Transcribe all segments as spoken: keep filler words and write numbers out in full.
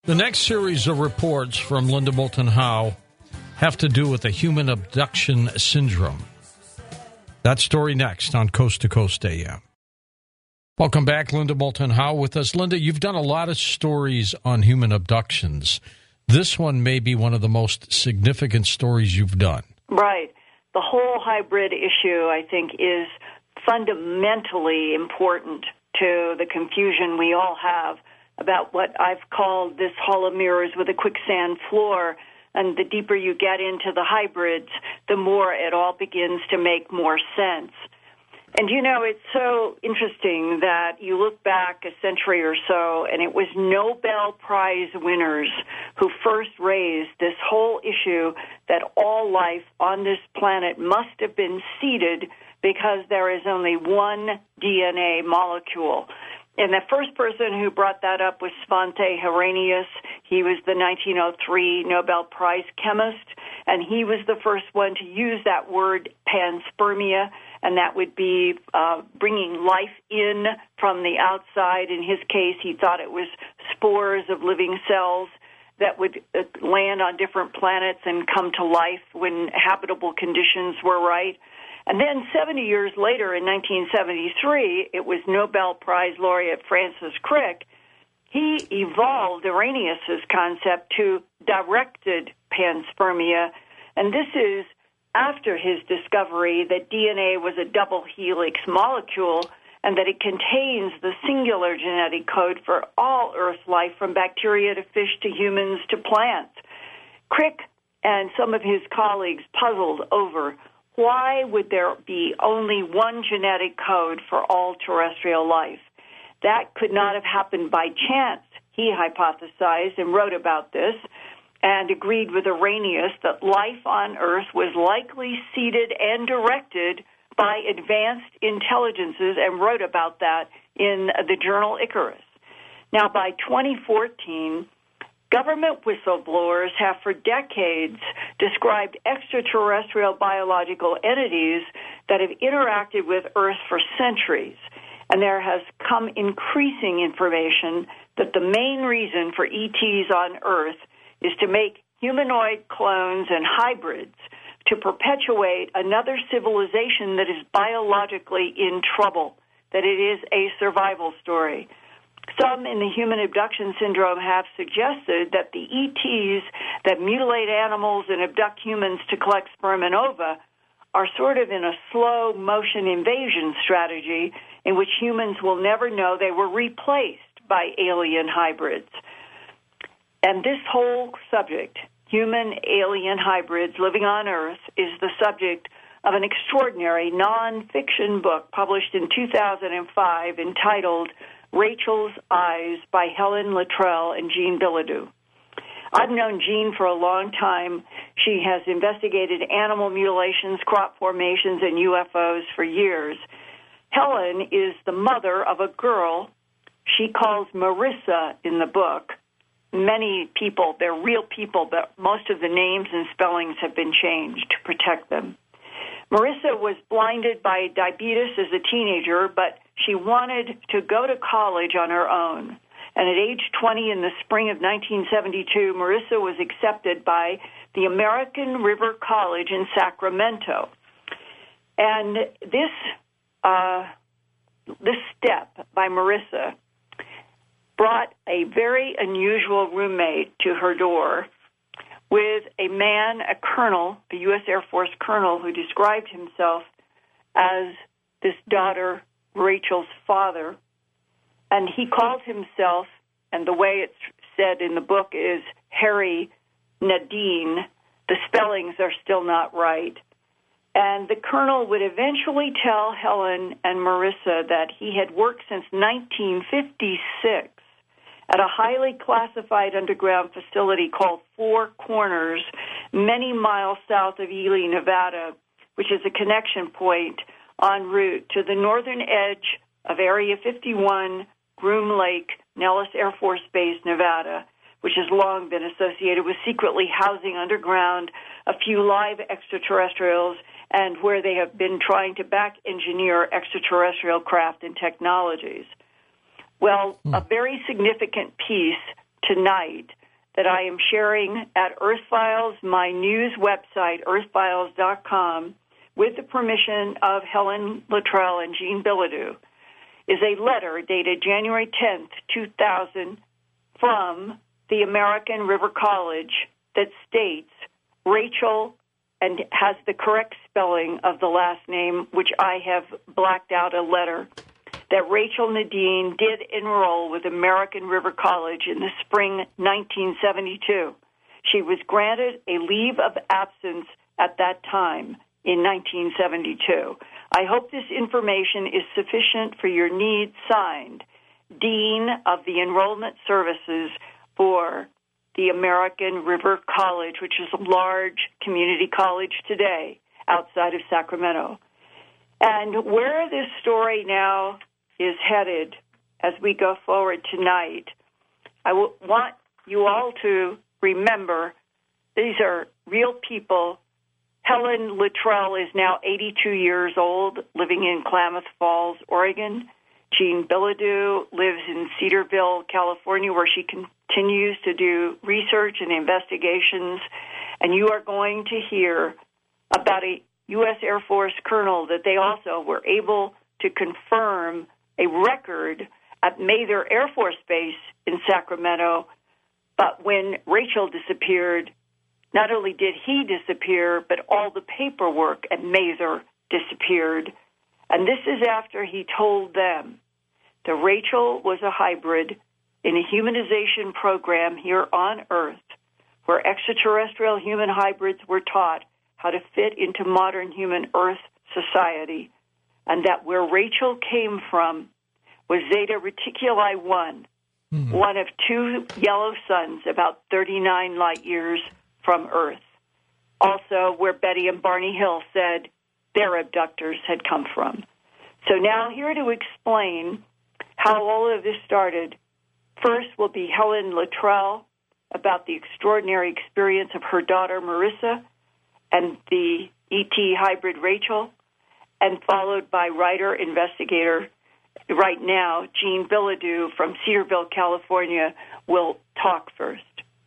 The next series of reports from Linda Moulton Howe have to do with the human abduction syndrome. That story next on Coast to Coast A M. Welcome back, Linda Moulton Howe with us. Linda, you've done a lot of stories on human abductions. This one may be one of the most significant stories you've done. Right. The whole hybrid issue, I think, is fundamentally important to the confusion we all have about what I've called this hall of mirrors with a quicksand floor. And the deeper you get into the hybrids, the more it all begins to make more sense. And, you know, it's so interesting that you look back a century or so, and it was Nobel Prize winners who first raised this whole issue that all life on this planet must have been seeded because there is only one D N A molecule. And the first person who brought that up was Svante Arrhenius. He was the nineteen oh three Nobel Prize chemist, and he was the first one to use that word panspermia, and that would be uh, bringing life in from the outside. In his case, he thought it was spores of living cells that would uh, land on different planets and come to life when habitable conditions were right. And then seventy years later, in nineteen seventy-three, it was Nobel Prize laureate Francis Crick. He evolved Arrhenius's concept to directed panspermia, and this is after his discovery that D N A was a double helix molecule and that it contains the singular genetic code for all Earth life, from bacteria to fish to humans to plants. Crick and some of his colleagues puzzled over why would there be only one genetic code for all terrestrial life. That could not have happened by chance, he hypothesized and wrote about this, and agreed with Arrhenius that life on Earth was likely seeded and directed by advanced intelligences, and wrote about that in the journal Icarus. Now, by twenty fourteen, government whistleblowers have for decades described extraterrestrial biological entities that have interacted with Earth for centuries, and there has come increasing information that the main reason for E Ts on Earth is to make humanoid clones and hybrids to perpetuate another civilization that is biologically in trouble, that it is a survival story. Some in the human abduction syndrome have suggested that the E Ts that mutilate animals and abduct humans to collect sperm and ova are sort of in a slow-motion invasion strategy in which humans will never know they were replaced by alien hybrids. And this whole subject, human-alien hybrids living on Earth, is the subject of an extraordinary nonfiction book published in two thousand five entitled Rachel's Eyes by Helen Luttrell and Jean Bilodeau. I've known Jean for a long time. She has investigated animal mutilations, crop formations, and U F Os for years. Helen is the mother of a girl she calls Marissa in the book. Many people, they're real people, but most of the names and spellings have been changed to protect them. Marissa was blinded by diabetes as a teenager, but she wanted to go to college on her own. And at age twenty, in the spring of nineteen seventy-two, Marissa was accepted by the American River College in Sacramento. And this uh, this step by Marissa brought a very unusual roommate to her door with a man, a colonel, a U S Air Force colonel, who described himself as this daughter, Rachel's father. And he called himself, and the way it's said in the book is Harry Nadine. The spellings are still not right. And the colonel would eventually tell Helen and Marissa that he had worked since nineteen fifty-six at a highly classified underground facility called Four Corners, many miles south of Ely, Nevada, which is a connection point en route to the northern edge of Area fifty-one, Groom Lake, Nellis Air Force Base, Nevada, which has long been associated with secretly housing underground a few live extraterrestrials, and where they have been trying to back-engineer extraterrestrial craft and technologies. Well, a very significant piece tonight that I am sharing at Earth Files, my news website, earth files dot com, with the permission of Helen Luttrell and Jean Bilodeau, is a letter dated January tenth, two thousand, from the American River College that states Rachel, and has the correct spelling of the last name, which I have blacked out a letter, that Rachel Nadine did enroll with American River College in the spring nineteen seventy-two. She was granted a leave of absence at that time in nineteen seventy-two. I hope this information is sufficient for your needs. Signed, Dean of the Enrollment Services for the American River College, which is a large community college today outside of Sacramento. And where this story now is headed as we go forward tonight, I w- want you all to remember these are real people. Helen Luttrell is now eighty-two years old, living in Klamath Falls, Oregon. Jean Bilodeau lives in Cedarville, California, where she continues to do research and investigations. And you are going to hear about a U S Air Force colonel that they also were able to confirm a record at Mather Air Force Base in Sacramento. But when Rachel disappeared, not only did he disappear, but all the paperwork at Mather disappeared. And this is after he told them that Rachel was a hybrid in a humanization program here on Earth, where extraterrestrial human hybrids were taught how to fit into modern human Earth society, and that where Rachel came from was Zeta Reticuli one, mm-hmm. one of two yellow suns about thirty-nine light years from Earth. Also, where Betty and Barney Hill said their abductors had come from. So now here to explain how all of this started, first will be Helen Luttrell about the extraordinary experience of her daughter Marissa and the E T hybrid Rachel, and followed by writer, investigator, right now, Jean Bilodeau from Cedarville, California, will talk first.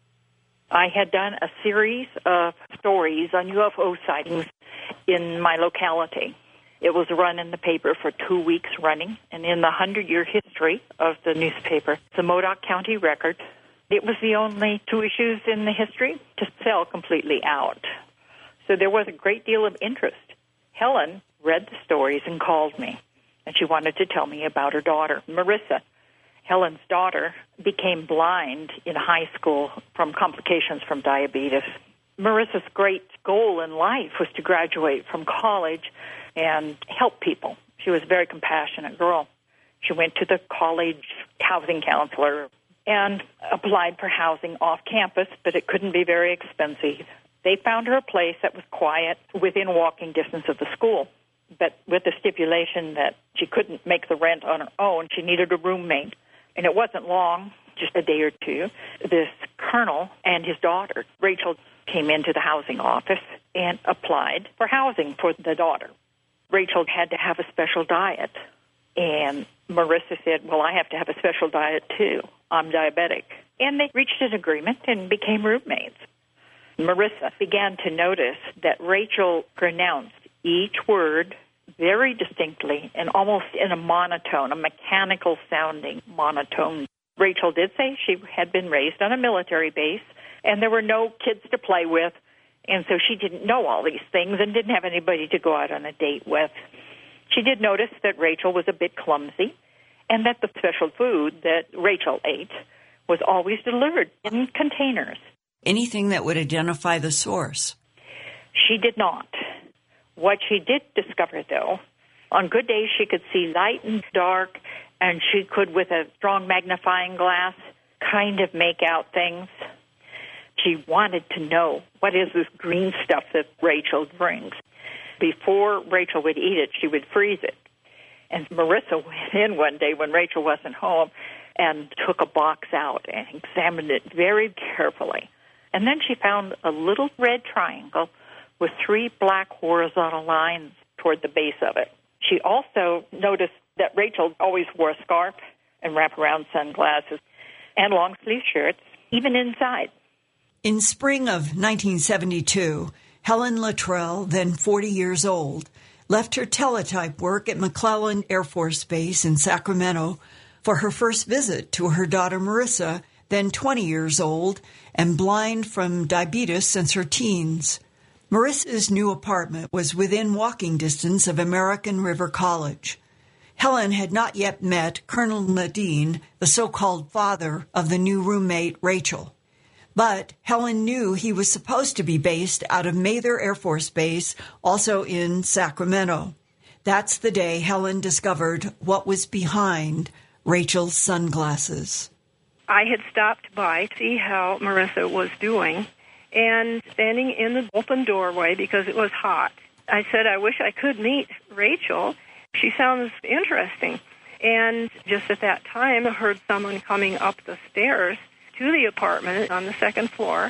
I had done a series of stories on U F O sightings in my locality. It was run in the paper for two weeks running, and in the hundred-year history of the newspaper, the Modoc County Record, it was the only two issues in the history to sell completely out. So there was a great deal of interest. Helen read the stories and called me, and she wanted to tell me about her daughter, Marissa. Helen's daughter became blind in high school from complications from diabetes. Marissa's great goal in life was to graduate from college and help people. She was a very compassionate girl. She went to the college housing counselor and applied for housing off campus, but it couldn't be very expensive. They found her a place that was quiet within walking distance of the school, but with the stipulation that she couldn't make the rent on her own. She needed a roommate. And it wasn't long, just a day or two, this colonel and his daughter, Rachel, came into the housing office and applied for housing for the daughter. Rachel had to have a special diet. And Marissa said, well, I have to have a special diet, too. I'm diabetic. And they reached an agreement and became roommates. Marissa began to notice that Rachel pronounced each word very distinctly and almost in a monotone, a mechanical-sounding monotone. Rachel did say she had been raised on a military base, and there were no kids to play with, and so she didn't know all these things and didn't have anybody to go out on a date with. She did notice that Rachel was a bit clumsy and that the special food that Rachel ate was always delivered in containers. Anything that would identify the source? She did not. What she did discover, though, on good days she could see light and dark, and she could, with a strong magnifying glass, kind of make out things. She wanted to know, what is this green stuff that Rachel brings? Before Rachel would eat it, she would freeze it. And Marissa went in one day when Rachel wasn't home and took a box out and examined it very carefully. And then she found a little red triangle with three black horizontal lines toward the base of it. She also noticed that Rachel always wore a scarf and wraparound sunglasses. and long-sleeve shirts, even inside. In spring of nineteen seventy-two, Helen Luttrell, then forty years old, left her teletype work at McClellan Air Force Base in Sacramento for her first visit to her daughter Marissa, then twenty years old and blind from diabetes since her teens. Marissa's new apartment was within walking distance of American River College. Helen had not yet met Colonel Nadine, the so-called father of the new roommate, Rachel. But Helen knew he was supposed to be based out of Mather Air Force Base, also in Sacramento. That's the day Helen discovered what was behind Rachel's sunglasses. I had stopped by to see how Marissa was doing, and standing in the open doorway because it was hot, I said, I wish I could meet Rachel. She sounds interesting. And just at that time, I heard someone coming up the stairs to the apartment on the second floor,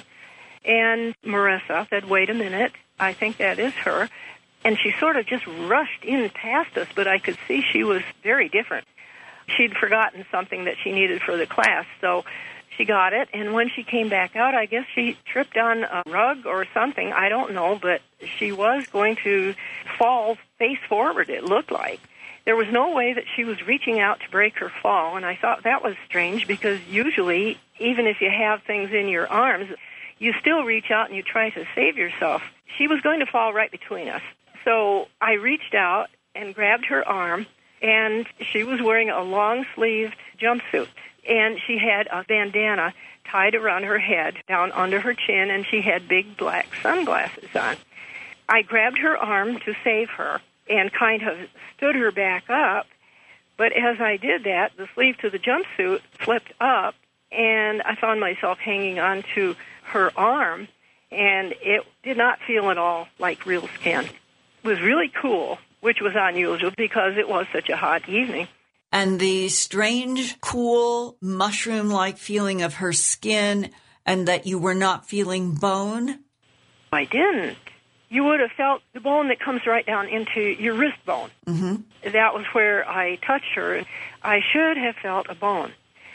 and Marissa said, wait a minute, I think that is her. And she sort of just rushed in past us, but I could see she was very different. She'd forgotten something that she needed for the class, so she got it, and when she came back out, I guess she tripped on a rug or something, I don't know, but she was going to fall face forward, it looked like. There was no way that she was reaching out to break her fall, and I thought that was strange because usually, even if you have things in your arms, you still reach out and you try to save yourself. She was going to fall right between us. So I reached out and grabbed her arm, and she was wearing a long-sleeved jumpsuit, and she had a bandana tied around her head, down under her chin, and she had big black sunglasses on. I grabbed her arm to save her and kind of stood her back up, but as I did that, the sleeve to the jumpsuit flipped up, and I found myself hanging on to her arm, and it did not feel at all like real skin. It was really cool, which was unusual because it was such a hot evening. And the strange, cool, mushroom-like feeling of her skin, and that you were not feeling bone? I didn't. You would have felt the bone that comes right down into your wrist bone. Mm-hmm. That was where I touched her. I should have felt a bone.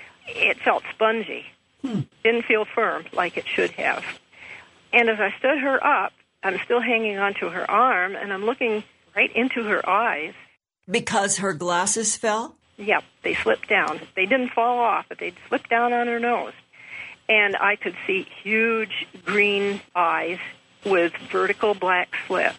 It felt spongy. Hmm. Didn't feel firm like it should have. And as I stood her up, I'm still hanging onto her arm, and I'm looking right into her eyes. Because her glasses fell? Yep, they slipped down. They didn't fall off, but they slipped down on her nose. And I could see huge green eyes with vertical black slits.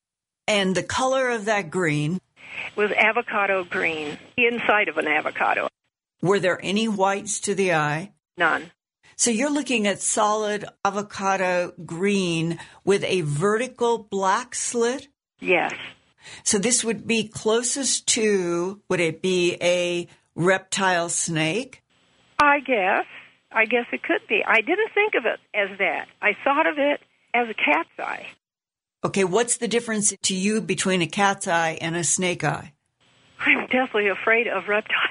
And the color of that green? Was avocado green, the inside of an avocado. Were there any whites to the eye? None. So you're looking at solid avocado green with a vertical black slit? Yes. So this would be closest to, would it be a reptile snake? I guess. I guess it could be. I didn't think of it as that. I thought of it as a cat's eye. Okay, what's the difference to you between a cat's eye and a snake eye? I'm definitely afraid of reptiles.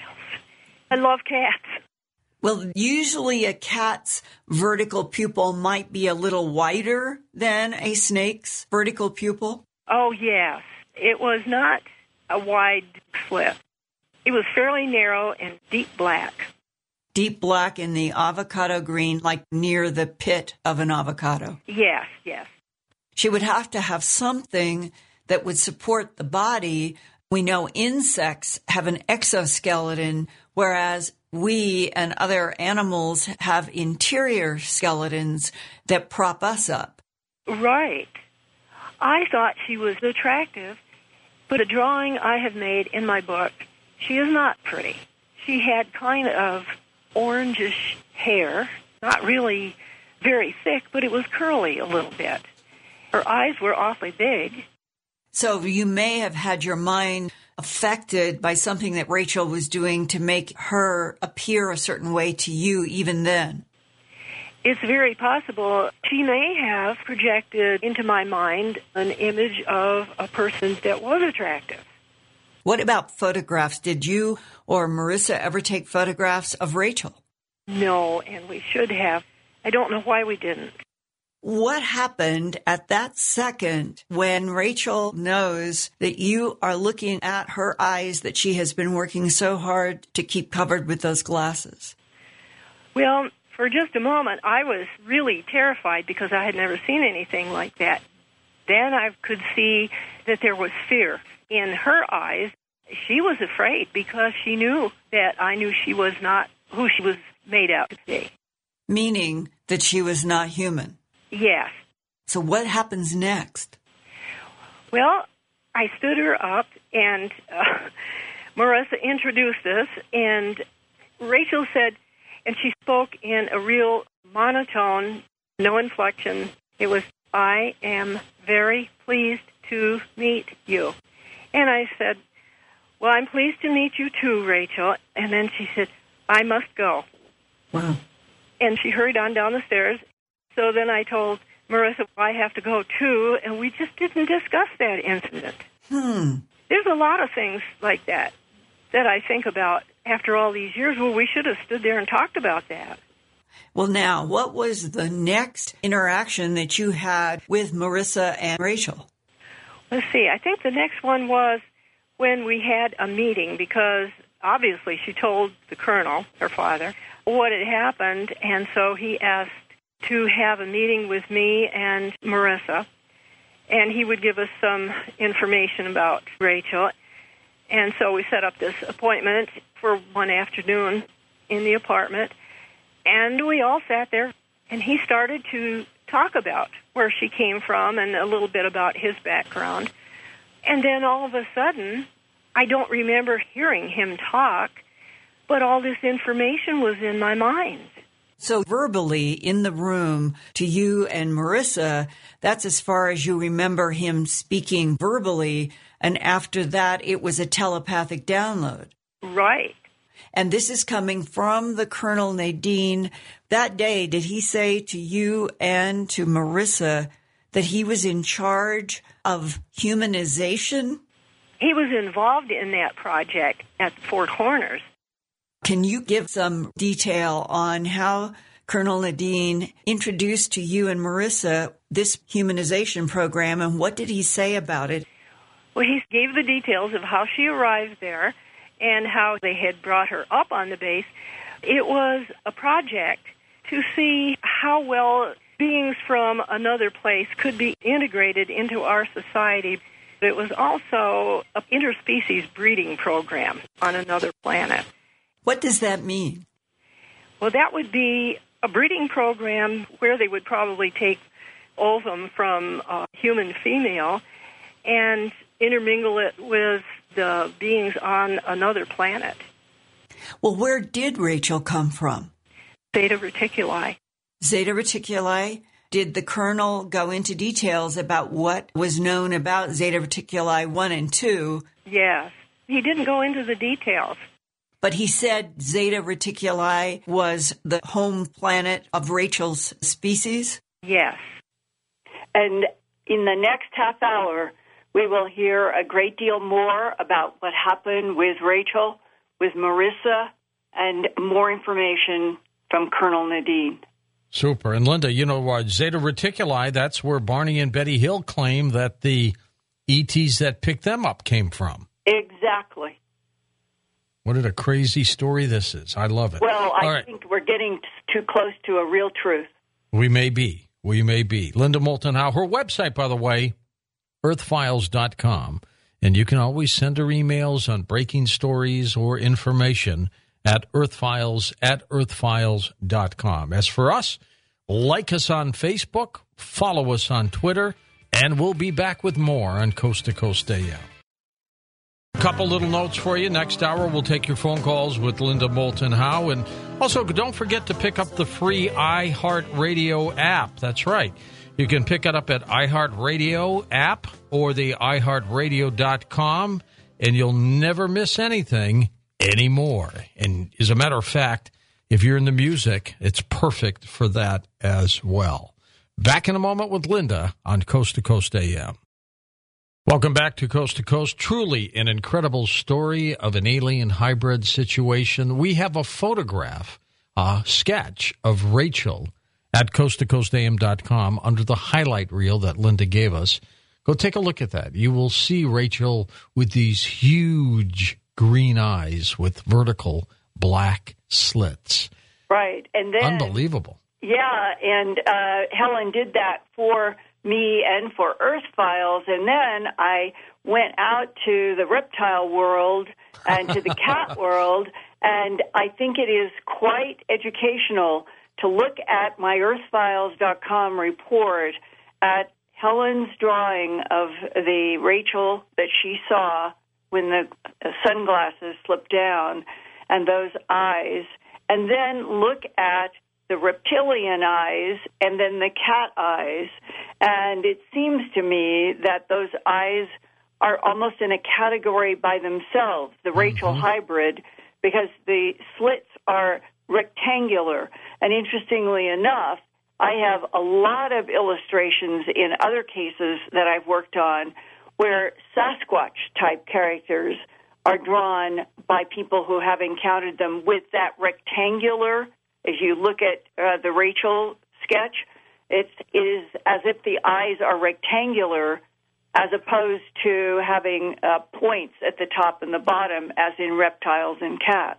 I love cats. Well, usually a cat's vertical pupil might be a little wider than a snake's vertical pupil. Oh, yes. It was not a wide slit. It was fairly narrow and deep black. Deep black in the avocado green, like near the pit of an avocado. Yes, yes. She would have to have something that would support the body. We know insects have an exoskeleton, whereas we and other animals have interior skeletons that prop us up. Right. I thought she was attractive, but a drawing I have made in my book, she is not pretty. She had kind of orangish hair, not really very thick, but it was curly a little bit. Her eyes were awfully big. So you may have had your mind affected by something that Rachel was doing to make her appear a certain way to you even then. It's very possible. She may have projected into my mind an image of a person that was attractive. What about photographs? Did you or Marissa ever take photographs of Rachel? No, and we should have. I don't know why we didn't. What happened at that second when Rachel knows that you are looking at her eyes that she has been working so hard to keep covered with those glasses? Well, for just a moment, I was really terrified because I had never seen anything like that. Then I could see that there was fear in her eyes. She was afraid because she knew that I knew she was not who she was made out to be. Meaning that she was not human. Yes. So what happens next? Well, I stood her up, and uh, Marissa introduced us, and Rachel said, and she spoke in a real monotone, no inflection. It was, "I am very pleased to meet you." And I said, "Well, I'm pleased to meet you too, Rachel." And then she said, "I must go." Wow. And she hurried on down the stairs. So then I told Marissa, I have to go too, and we just didn't discuss that incident. Hmm. There's a lot of things like that that I think about after all these years. Well, we should have stood there and talked about that. Well, now, what was the next interaction that you had with Marissa and Rachel? Let's see. I think the next one was when we had a meeting, because obviously she told the colonel, her father, what had happened, and so he asked to have a meeting with me and Marissa, and he would give us some information about Rachel. And so we set up this appointment for one afternoon in the apartment, and we all sat there, and he started to talk about where she came from and a little bit about his background. And then all of a sudden, I don't remember hearing him talk, but all this information was in my mind. So verbally in the room to you and Marissa, that's as far as you remember him speaking verbally, and after that it was a telepathic download. Right. And this is coming from the Colonel Nadine. That day, did he say to you and to Marissa that he was in charge of humanization? He was involved in that project at Fort Horners. Can you give some detail on how Colonel Nadine introduced to you and Marissa this humanization program, and what did he say about it? Well, he gave the details of how she arrived there and how they had brought her up on the base. It was a project to see how well beings from another place could be integrated into our society. It was also an interspecies breeding program on another planet. What does that mean? Well, that would be a breeding program where they would probably take ovum from a human female and intermingle it with the beings on another planet. Well, where did Rachel come from? Zeta Reticuli. Zeta Reticuli. Did the colonel go into details about what was known about Zeta Reticuli one and two? Yes. He didn't go into the details. But he said Zeta Reticuli was the home planet of Rachel's species? Yes. And in the next half hour, we will hear a great deal more about what happened with Rachel, with Marissa, and more information from Colonel Nadine. Super. And Linda, you know, uh, Zeta Reticuli, that's where Barney and Betty Hill claim that the E Ts that picked them up came from. Exactly. What a crazy story this is. I love it. Well, I right. think we're getting too close to a real truth. We may be. We may be. Linda Moulton Howe, her website, by the way, earth files dot com. And you can always send her emails on breaking stories or information at earthfiles at earthfiles dot com. As for us, like us on Facebook, follow us on Twitter, and we'll be back with more on Coast to Coast A M. A couple little notes for you. Next hour, we'll take your phone calls with Linda Moulton Howe. And also, don't forget to pick up the free iHeartRadio app. That's right. You can pick it up at iHeartRadio app or the i heart radio dot com, and you'll never miss anything anymore. And as a matter of fact, if you're in the music, it's perfect for that as well. Back in a moment with Linda on Coast to Coast A M. Welcome back to Coast to Coast. Truly an incredible story of an alien hybrid situation. We have a photograph, a sketch of Rachel at coast to coast a m dot com under the highlight reel that Linda gave us. Go take a look at that. You will see Rachel with these huge green eyes with vertical black slits. Right. And then Unbelievable. Yeah, and uh, Helen did that for me and for Earth Files, and then I went out to the reptile world and to the cat world, and I think it is quite educational to look at my earth files dot com report at Helen's drawing of the Rachel that she saw when the sunglasses slipped down and those eyes, and then look at the reptilian eyes and then the cat eyes. And it seems to me that those eyes are almost in a category by themselves, the Rachel mm-hmm. hybrid, because the slits are rectangular. And interestingly enough, I have a lot of illustrations in other cases that I've worked on where Sasquatch-type characters are drawn by people who have encountered them with that rectangular. As you look at uh, the Rachel sketch, it's, it is as if the eyes are rectangular as opposed to having uh, points at the top and the bottom as in reptiles and cats.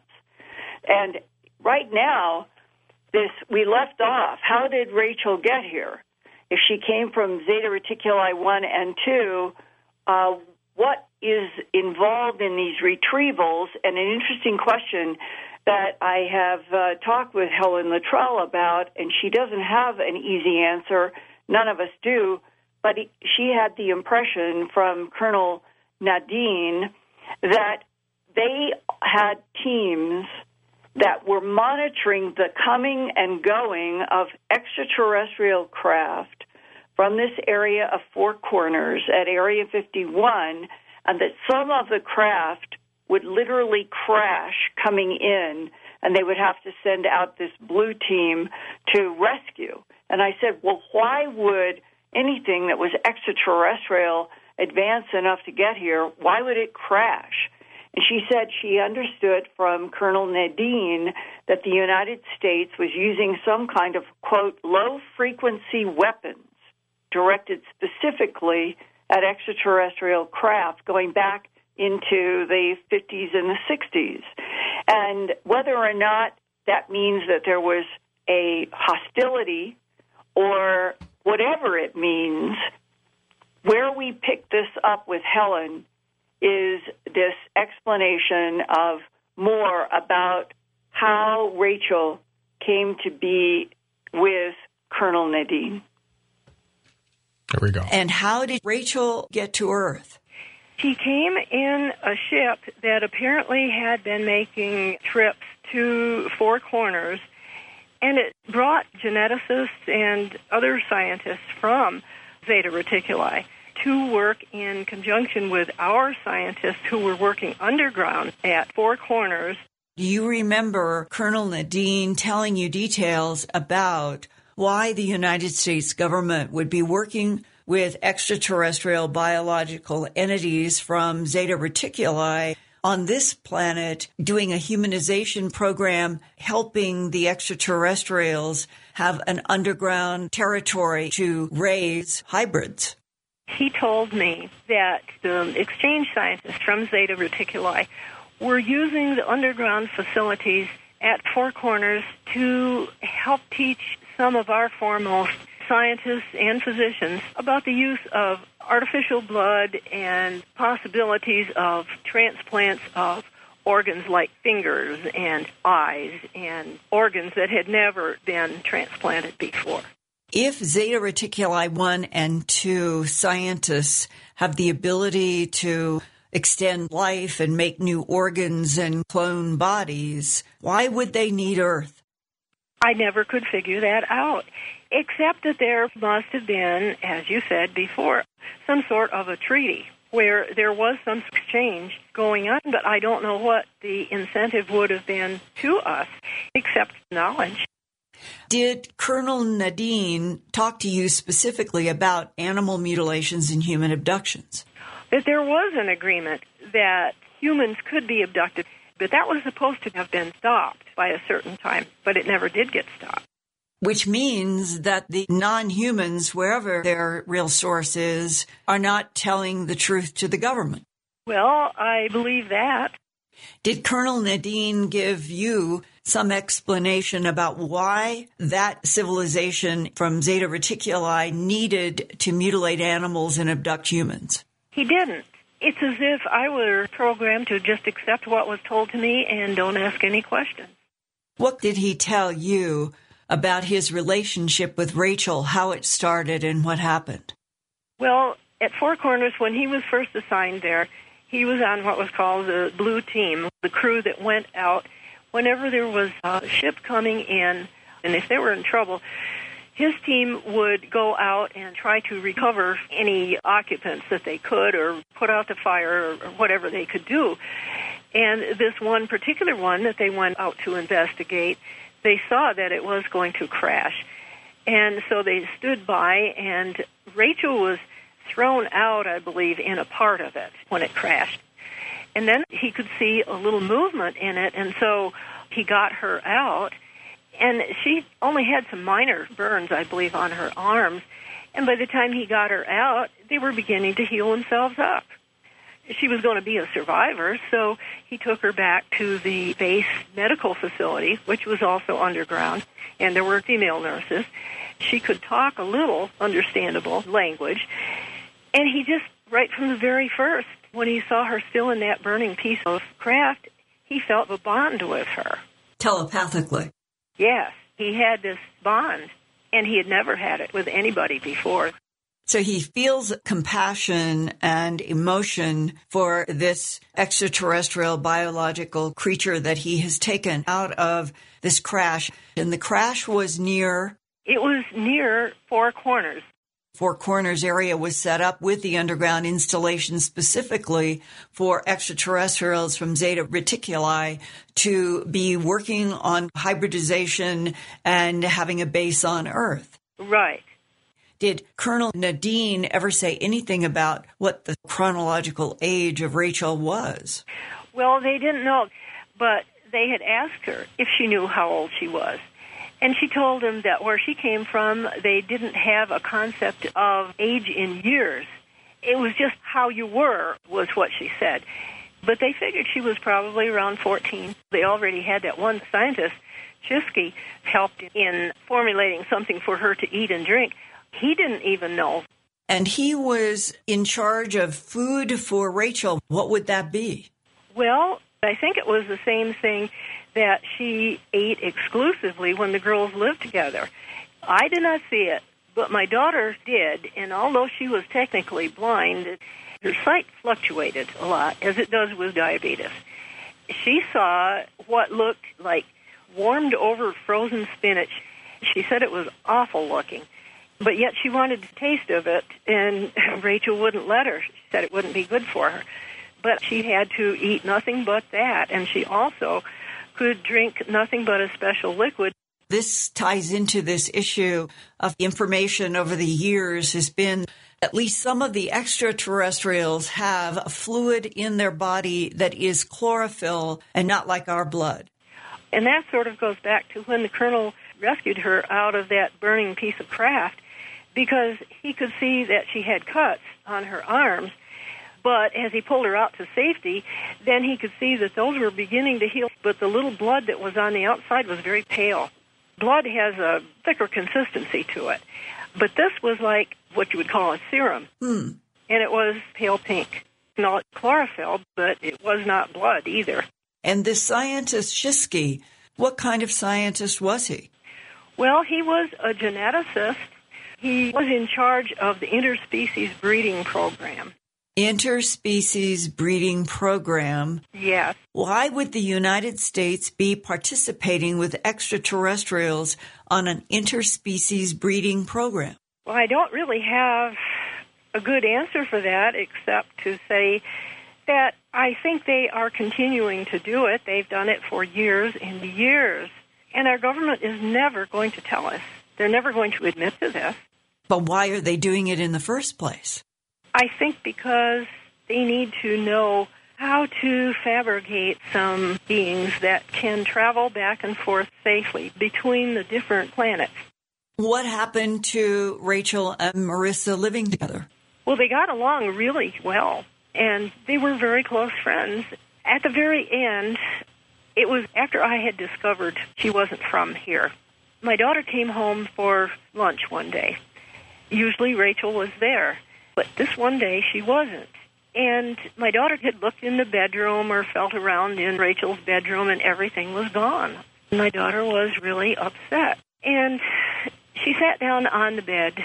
And right now, this we left off. How did Rachel get here? If she came from Zeta Reticuli one and two, uh, what is involved in these retrievals? And an interesting question that I have uh, talked with Helen Luttrell about, and she doesn't have an easy answer. None of us do. But he, she had the impression from Colonel Nadine that they had teams that were monitoring the coming and going of extraterrestrial craft from this area of Four Corners at Area fifty-one, and that some of the craft would literally crash coming in, and they would have to send out this blue team to rescue. And I said, well, why would anything that was extraterrestrial advance enough to get here, why would it crash? And she said she understood from Colonel Nadine that the United States was using some kind of, quote, low-frequency weapons directed specifically at extraterrestrial craft going back into the fifties and the sixties. And whether or not that means that there was a hostility or whatever it means, where we pick this up with Helen is this explanation of more about how Rachel came to be with Colonel Nadine. There we go. And how did Rachel get to Earth? She came in a ship that apparently had been making trips to Four Corners, and it brought geneticists and other scientists from Zeta Reticuli to work in conjunction with our scientists who were working underground at Four Corners. Do you remember Colonel Nadine telling you details about why the United States government would be working with extraterrestrial biological entities from Zeta Reticuli on this planet, doing a humanization program, helping the extraterrestrials have an underground territory to raise hybrids? He told me that the exchange scientists from Zeta Reticuli were using the underground facilities at Four Corners to help teach some of our foremost scientists and physicians about the use of artificial blood and possibilities of transplants of organs like fingers and eyes and organs that had never been transplanted before. If Zeta Reticuli one and two scientists have the ability to extend life and make new organs and clone bodies, why would they need Earth? I never could figure that out, except that there must have been, as you said before, some sort of a treaty where there was some exchange going on, but I don't know what the incentive would have been to us, except knowledge. Did Colonel Nadine talk to you specifically about animal mutilations and human abductions? That there was an agreement that humans could be abducted, but that was supposed to have been stopped by a certain time, but it never did get stopped. Which means that the non-humans, wherever their real source is, are not telling the truth to the government. Well, I believe that. Did Colonel Nadine give you some explanation about why that civilization from Zeta Reticuli needed to mutilate animals and abduct humans? He didn't. It's as if I were programmed to just accept what was told to me and don't ask any questions. What did he tell you about his relationship with Rachel, how it started and what happened? Well, at Four Corners, when he was first assigned there, he was on what was called the Blue Team, the crew that went out whenever there was a ship coming in, and if they were in trouble, his team would go out and try to recover any occupants that they could or put out the fire or whatever they could do. And this one particular one that they went out to investigate, they saw that it was going to crash. And so they stood by, and Rachel was thrown out, I believe, in a part of it when it crashed. And then he could see a little movement in it, and so he got her out. And she only had some minor burns, I believe, on her arms. And by the time he got her out, they were beginning to heal themselves up. She was going to be a survivor, so he took her back to the base medical facility, which was also underground, and there were female nurses. She could talk a little understandable language. And he just, right from the very first, when he saw her still in that burning piece of craft, he felt a bond with her. Telepathically. Yes, he had this bond, and he had never had it with anybody before. So he feels compassion and emotion for this extraterrestrial biological creature that he has taken out of this crash. And the crash was near... It was near Four Corners. Four Corners area was set up with the underground installation specifically for extraterrestrials from Zeta Reticuli to be working on hybridization and having a base on Earth. Right. Did Colonel Nadine ever say anything about what the chronological age of Rachel was? Well, they didn't know, but they had asked her if she knew how old she was. And she told him that where she came from, they didn't have a concept of age in years. It was just how you were, was what she said. But they figured she was probably around fourteen. They already had that one scientist, Chisky, helped in formulating something for her to eat and drink. He didn't even know. And he was in charge of food for Rachel. What would that be? Well, I think it was the same thing that she ate exclusively when the girls lived together. I did not see it, but my daughter did, and although she was technically blind, her sight fluctuated a lot, as it does with diabetes. She saw what looked like warmed over frozen spinach. She said it was awful looking, but yet she wanted a taste of it, and Rachel wouldn't let her. She said it wouldn't be good for her. But she had to eat nothing but that, and she also could drink nothing but a special liquid. This ties into this issue of information over the years has been at least some of the extraterrestrials have a fluid in their body that is chlorophyll and not like our blood. And that sort of goes back to when the colonel rescued her out of that burning piece of craft, because he could see that she had cuts on her arms. But as he pulled her out to safety, then he could see that those were beginning to heal, but the little blood that was on the outside was very pale. Blood has a thicker consistency to it. But this was like what you would call a serum, hmm. and it was pale pink. Not chlorophyll, but it was not blood either. And this scientist, Chisky, what kind of scientist was he? Well, he was a geneticist. He was in charge of the interspecies breeding program. Interspecies breeding program. Yes. Why would the United States be participating with extraterrestrials on an interspecies breeding program? Well, I don't really have a good answer for that, except to say that I think they are continuing to do it. They've done it for years and years. And our government is never going to tell us. They're never going to admit to this. But why are they doing it in the first place? I think because they need to know how to fabricate some beings that can travel back and forth safely between the different planets. What happened to Rachel and Marissa living together? Well, they got along really well, and they were very close friends. at the very end, it was after I had discovered she wasn't from here. My daughter came home for lunch one day. Usually Rachel was there, but this one day she wasn't. And my daughter had looked in the bedroom or felt around in Rachel's bedroom, and everything was gone. My daughter was really upset. And she sat down on the bed.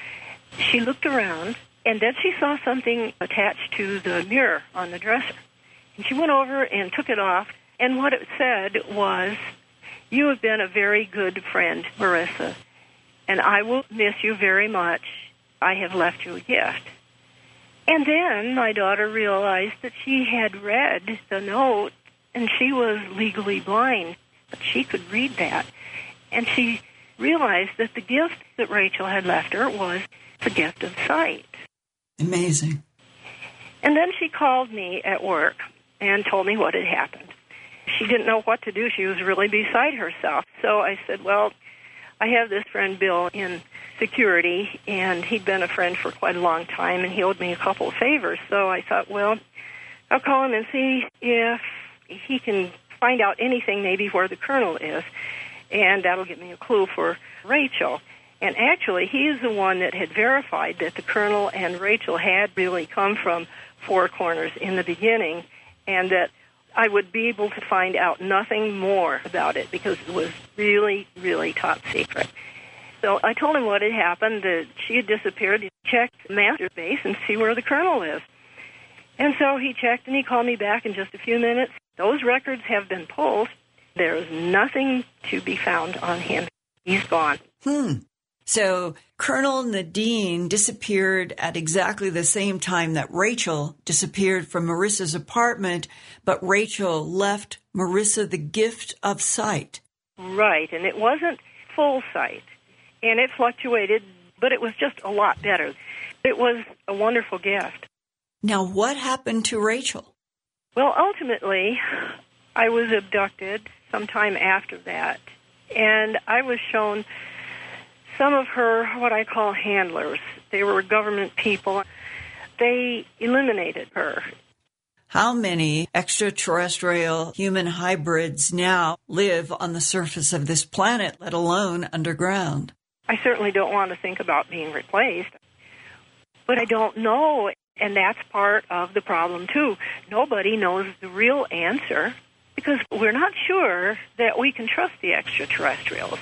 She looked around, and then she saw something attached to the mirror on the dresser. And she went over and took it off, and what it said was, "You have been a very good friend, Marissa, and I will miss you very much. I have left you a gift." And then my daughter realized that she had read the note, and she was legally blind, but she could read that. And she realized that the gift that Rachel had left her was the gift of sight. Amazing. And then she called me at work and told me what had happened. She didn't know what to do. She was really beside herself. So I said, well, I have this friend Bill in security, and he'd been a friend for quite a long time, and he owed me a couple of favors. So I thought, well, I'll call him and see if he can find out anything maybe where the colonel is, and that'll give me a clue for Rachel. And actually, he is the one that had verified that the colonel and Rachel had really come from Four Corners in the beginning, and that I would be able to find out nothing more about it because it was really, really top secret. So I told him what had happened, that she had disappeared. He checked master base and see where the colonel is. And so he checked, and he called me back in just a few minutes. Those records have been pulled. There is nothing to be found on him. He's gone. Hmm. So Colonel Nadine disappeared at exactly the same time that Rachel disappeared from Marissa's apartment, but Rachel left Marissa the gift of sight. Right, and it wasn't full sight, and it fluctuated, but it was just a lot better. It was a wonderful gift. Now, what happened to Rachel? Well, ultimately, I was abducted sometime after that, and I was shown some of her, what I call handlers. They were government people. They eliminated her. How many extraterrestrial human hybrids now live on the surface of this planet, let alone underground? I certainly don't want to think about being replaced, but I don't know, and that's part of the problem, too. Nobody knows the real answer because we're not sure that we can trust the extraterrestrials.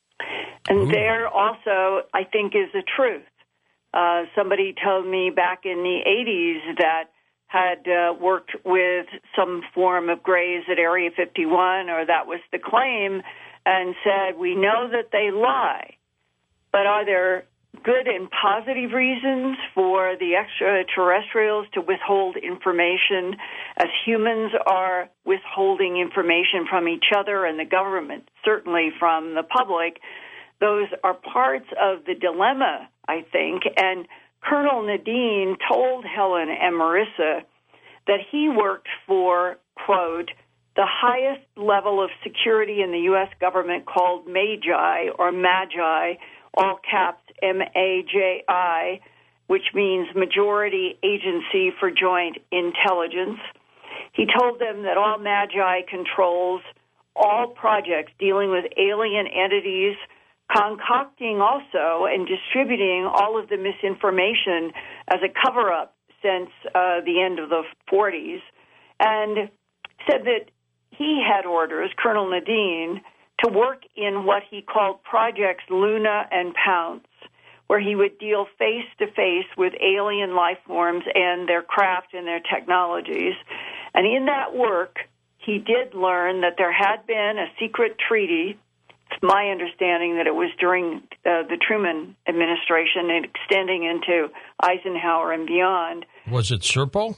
And there also, I think, is the truth. Uh, somebody told me back in the eighties that had uh, worked with some form of Greys at Area fifty-one, or that was the claim, and said, we know that they lie, but are there good and positive reasons for the extraterrestrials to withhold information as humans are withholding information from each other and the government, certainly from the public? Those are parts of the dilemma, I think. And Colonel Nadine told Helen and Marissa that he worked for, quote, the highest level of security in the U S government called MAGI, or MAGI, all caps M A J I, which means Majority Agency for Joint Intelligence. He told them that all MAGI controls all projects dealing with alien entities, concocting also and distributing all of the misinformation as a cover-up since uh, the end of the forties, and said that he had orders, Colonel Nadine, to work in what he called Projects Luna and Pounce, where he would deal face-to-face with alien life forms and their craft and their technologies. And in that work, he did learn that there had been a secret treaty. It's my understanding that it was during uh, the Truman administration and extending into Eisenhower and beyond. Was it Serpo?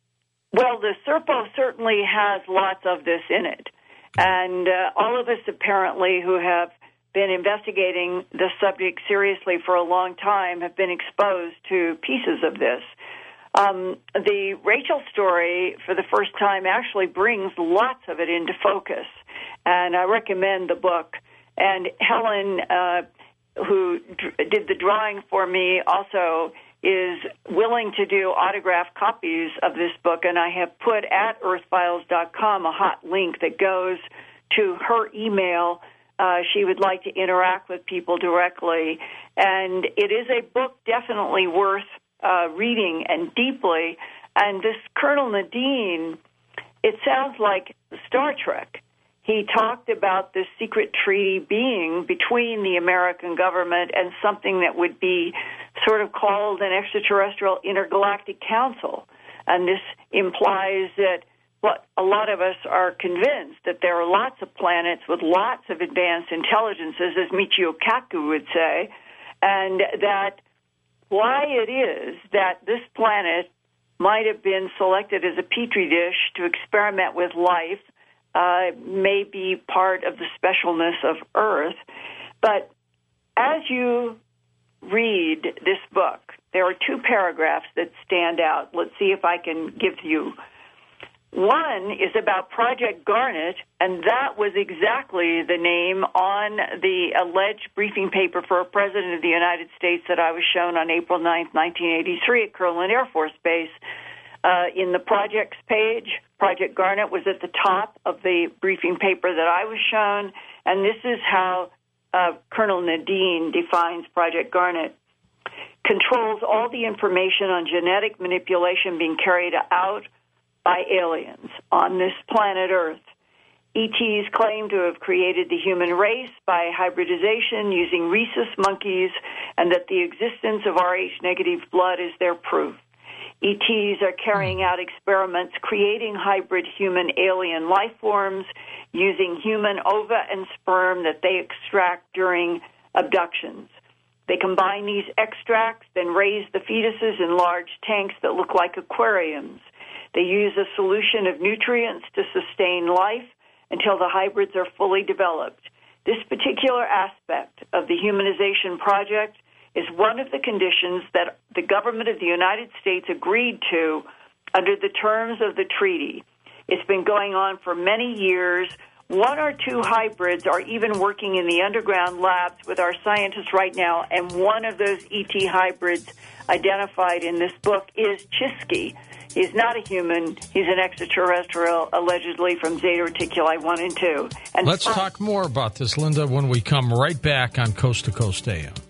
Well, the Serpo certainly has lots of this in it. And uh, all of us apparently who have been investigating the subject seriously for a long time have been exposed to pieces of this. Um, the Rachel story, for the first time, actually brings lots of it into focus. And I recommend the book. And Helen, uh, who dr- did the drawing for me, also is willing to do autographed copies of this book, and I have put at earth files dot com a hot link that goes to her email. Uh, she would like to interact with people directly, and it is a book definitely worth uh, reading and deeply. And this Colonel Nadine, it sounds like Star Trek. He talked about this secret treaty being between the American government and something that would be sort of called an extraterrestrial intergalactic council. And this implies that what a lot of us are convinced that there are lots of planets with lots of advanced intelligences, as Michio Kaku would say, and that why it is that this planet might have been selected as a petri dish to experiment with life uh, may be part of the specialness of Earth. But as you read this book, there are two paragraphs that stand out. Let's see if I can give you. One is about Project Garnet, and that was exactly the name on the alleged briefing paper for a president of the United States that I was shown on April ninth, nineteen eighty-three at Kirtland Air Force Base. Uh, in the projects page, Project Garnet was at the top of the briefing paper that I was shown, and this is how uh, Colonel Nadine defines Project Garnet. Controls all the information on genetic manipulation being carried out by aliens on this planet Earth. E Ts claim to have created the human race by hybridization using rhesus monkeys, and that the existence of Rh negative blood is their proof. E Ts are carrying out experiments creating hybrid human-alien life forms using human ova and sperm that they extract during abductions. They combine these extracts, then raise the fetuses in large tanks that look like aquariums. They use a solution of nutrients to sustain life until the hybrids are fully developed. This particular aspect of the humanization project is one of the conditions that the government of the United States agreed to under the terms of the treaty. It's been going on for many years. One or two hybrids are even working in the underground labs with our scientists right now, and one of those E T hybrids identified in this book is Chisky. He's not a human. He's an extraterrestrial, allegedly from Zeta Reticuli one and two. And Let's talk more about this, Linda, when we come right back on Coast to Coast A M.